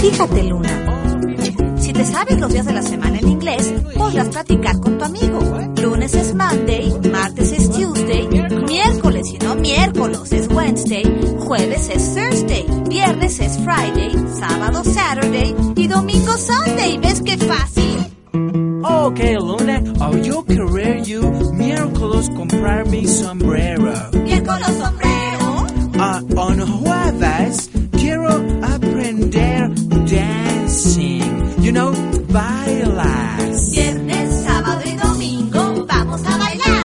Fíjate, Luna. Si te sabes los días de la semana en inglés, podrás platicar con tu amigo. Lunes es Monday, martes es Tuesday, miércoles y no miércoles es Wednesday, jueves es Thursday, viernes es Friday, sábado Saturday y domingo Sunday. ¿Ves qué fácil? Okay, Luna, yo querer you miércoles comprar mi sombrero. Miércoles